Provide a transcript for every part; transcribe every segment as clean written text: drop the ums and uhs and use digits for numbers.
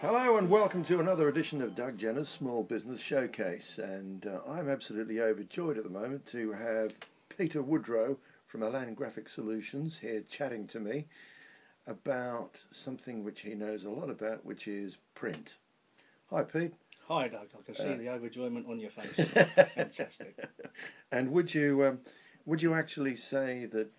Hello and welcome to another edition of Doug Jenner's Small Business Showcase, and I'm absolutely overjoyed at the moment to have Peter Woodrow from Elan Graphic Solutions here chatting to me about something which he knows a lot about, which is print. Hi Pete. Hi Doug, I can see the overjoyment on your face. Fantastic. And would you actually say that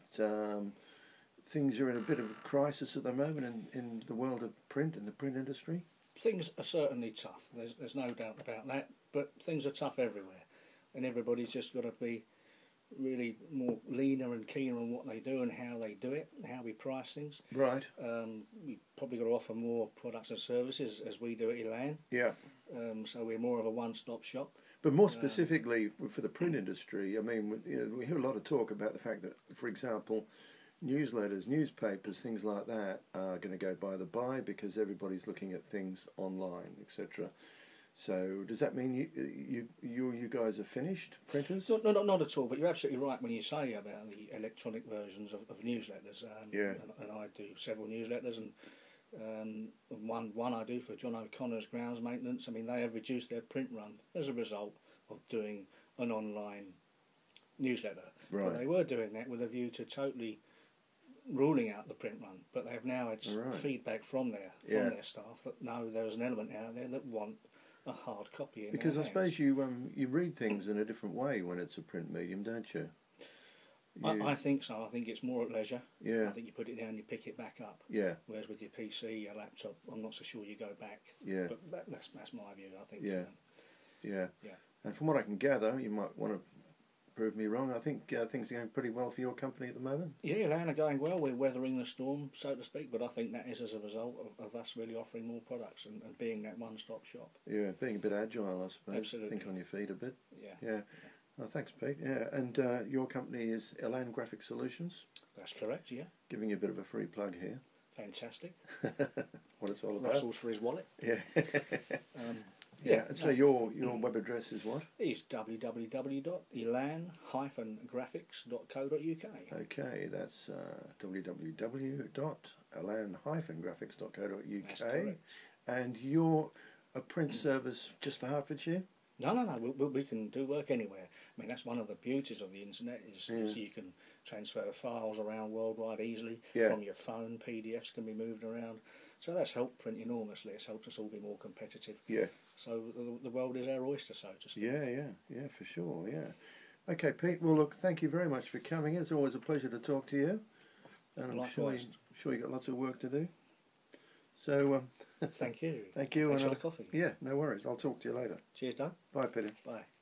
things are in a bit of a crisis at the moment in the world of print, in the print industry? Things are certainly tough, there's no doubt about that, but things are tough everywhere, and everybody's just got to be really more leaner and keener on what they do and how they do it, and how we price things. Right. We probably got to offer more products and services as we do at Elan. Yeah. So we're more of a one-stop shop. But more specifically for the print industry, I mean, we hear a lot of talk about the fact that, for example, newsletters, newspapers, things like that are going to go by the by because everybody's looking at things online, etc. So does that mean you guys are finished printers? No, not at all. But you're absolutely right when you say about the electronic versions of newsletters. Yeah. And I do several newsletters, and one I do for John O'Connor's grounds maintenance. I mean, they have reduced their print run as a result of doing an online newsletter. Right. But they were doing that with a view to totally ruling out the print run, but they have now had feedback from their staff that no, there's an element out there that want a hard copy in because their I suppose hands. you read things in a different way when it's a print medium, don't you? I think so. I think it's more at leisure. Yeah. I think you put it down, you pick it back up. Yeah. Whereas with your PC, your laptop, I'm not so sure you go back. Yeah. But that's my view. I think. Yeah. Yeah. Yeah. And from what I can gather, you might want to prove me wrong. I think things are going pretty well for your company at the moment. Yeah, Elan are going well. We're weathering the storm, so to speak. But I think that is as a result of us really offering more products and being that one-stop shop. Yeah, being a bit agile, I suppose. Absolutely. Think on your feet a bit. Yeah. Yeah. Oh, thanks, Pete. Yeah, and your company is Elan Graphic Solutions. That's correct. Yeah. Giving you a bit of a free plug here. Fantastic. What it's all about. Russell's for his wallet. Yeah. Yeah, and so your web address is what? It's www.elan-graphics.co.uk. Okay, that's www.elan-graphics.co.uk. That's correct. And you're a print service just for Hertfordshire? No. We can do work anywhere. I mean, that's one of the beauties of the internet is you can transfer files around worldwide easily from your phone. PDFs can be moved around. So that's helped print enormously. It's helped us all be more competitive. Yeah. So the world is our oyster, so to speak. Yeah, for sure, yeah. Okay, Pete, well, look, thank you very much for coming. It's always a pleasure to talk to you. And I'm sure you got lots of work to do. So, thank you. Thank you. Thanks for the coffee. Yeah, no worries. I'll talk to you later. Cheers, Doug. Bye, Peter. Bye.